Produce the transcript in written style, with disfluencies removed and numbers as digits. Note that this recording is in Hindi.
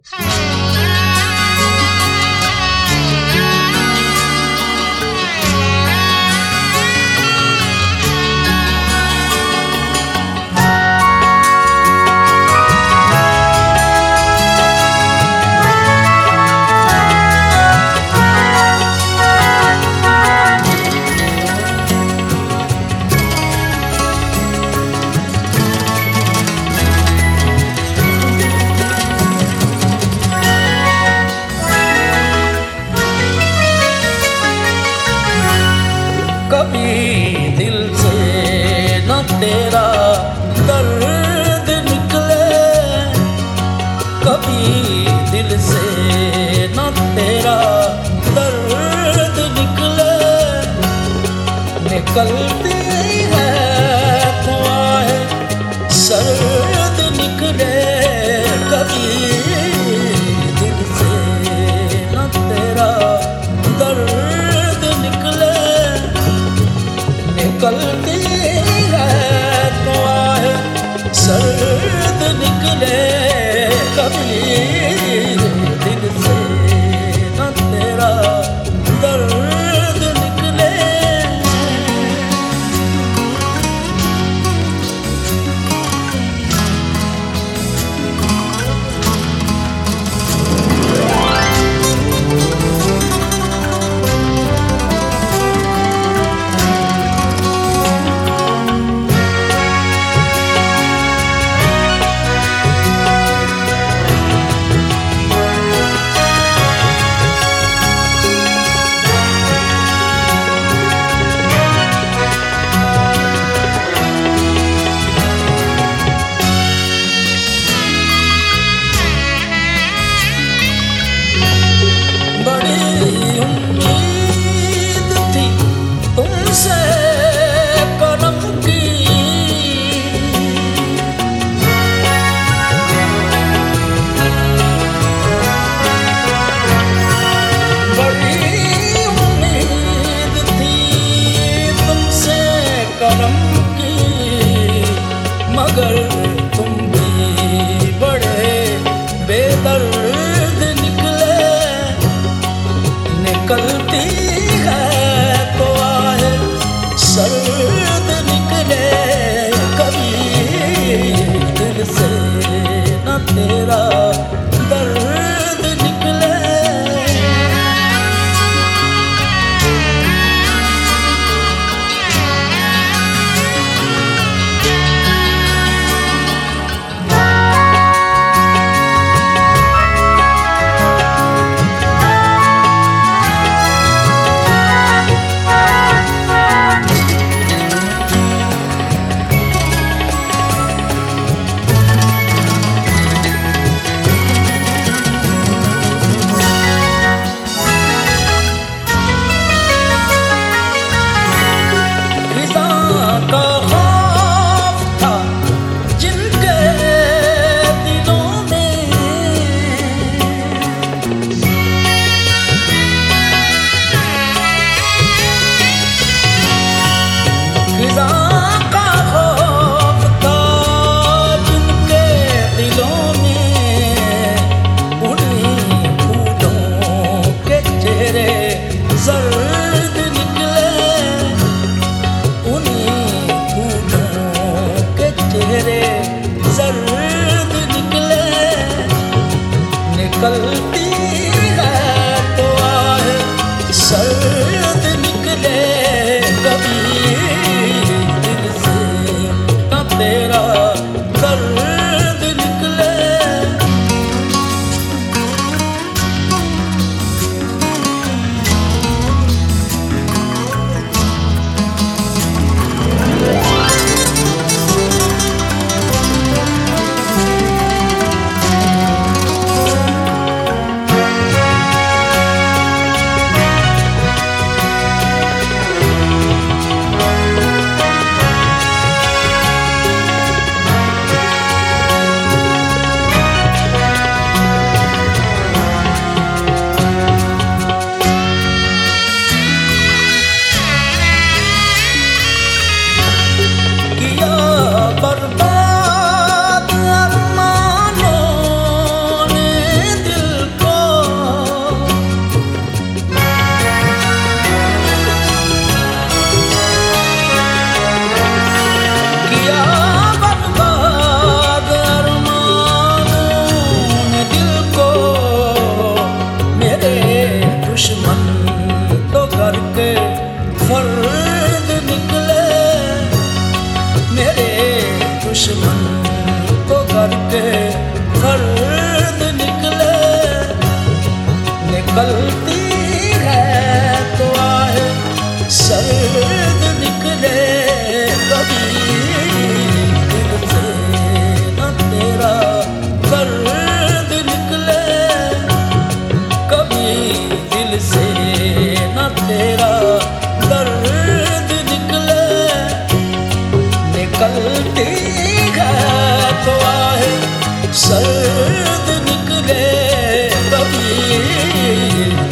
कभी दिल से न तेरा दर्द निकले, कभी दिल से न तेरा दर्द निकले, निकलती है ख्वाहिश सर्द निकले। कभी दिल से न तेरा दर्द निकले, निकलती है ख्वाहिश सर्द निकले। कभी दिल से न तेरा दर्द निकले। मगर तुम भी बड़े बेदर्द निकले, निकलती है ख्वाहिश सर्द निकले। कभी दिल से न तेरा दर्द निकले। सर्द निकले, उन्हीं फूलों के चेहरे सर्द निकले, निकलती है ख्वाहिश सर्द निकले। कभी दिल से न तेरा दर्द निकले। निकलती है तो आहे सर्द निकले कभी दिल से न तेरा दर्द निकले कभी दिल से न तेरा दर्द निकले निकलती है तो आहे सर्द निकले कभी